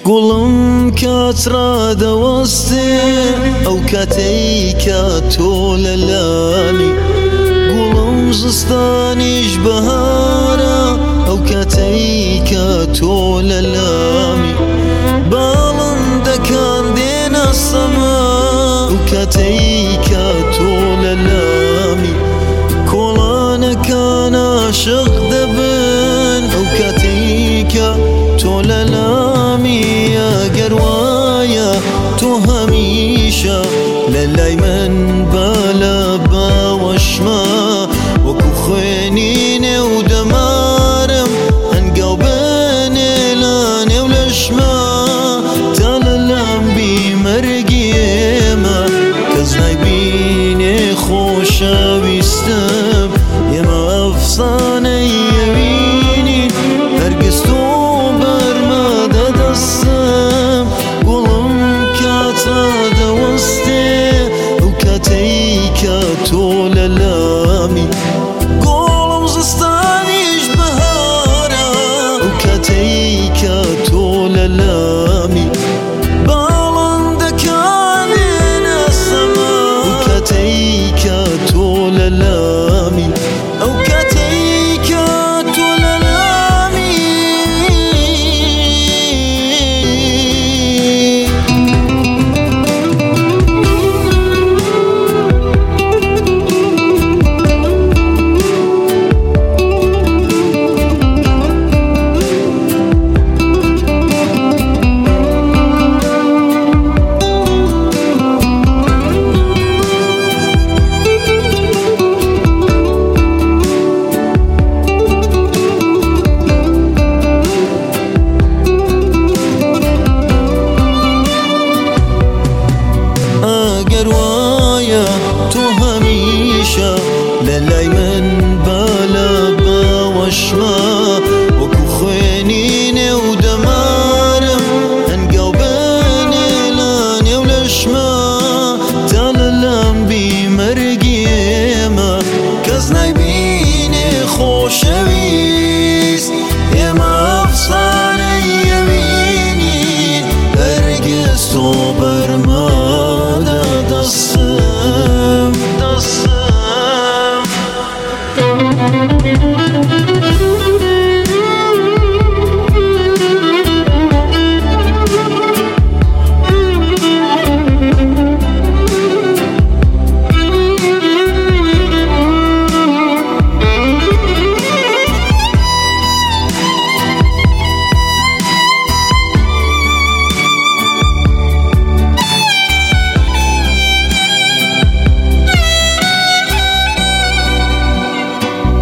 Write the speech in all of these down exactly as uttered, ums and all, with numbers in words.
گوڵم کاتڕادە وەستێ ئەو کاتەی کە تۆ لە لامی، گوڵم زستانیش بەهارە ئەو کاتەی کە تۆ لە لامی، باڵندەکان دێنە سەما ئەو کاتەی کە تۆ لە لامی، کۆڵانەکان عاشق دەبن ئەو کاتەی کە تۆ لە لامی. ئەگەر وایە تۆ هەمیشە لە لای من بە لە باوەشمە، وەکو خوێنی نێو دەمارم هەنگاو بنێ لە نێو لەشمە، تا لە لامبی مەرگی ئێمە کەس نایبینێ خۆشەویستم، ئێمە ئەفسانەی ئەوینین هەرگیز تۆ بەرمە دەدەستم. گوڵم کاتە دەوەستێ ئەو کاتەی کە تۆ لە لامی، گوڵم زستانیش بەهارە ئەو کاتەی کە تۆ لە لامی، باڵندەکان دێنە سەما ئەو کاتەی کە تۆ لە لامی، ئەو کاتەی کە تۆ لە لامی. ئەگەر وایە تۆ هەمیشە لە لای من بە لە باوەشمە، وەکو خوێنی نێو دەمارم هەنگاو بنێ لە نێو لەشمە، تا لە لامبی مەرگی ئێمە کەس نایبینێ خۆشەویست، ئێمە ئەفسانەی ئەوینین هەرگیز تۆ بەرمە دەدەستم دەستم.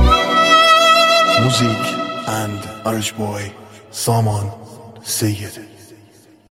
Music and Irish boy Saman Seyed.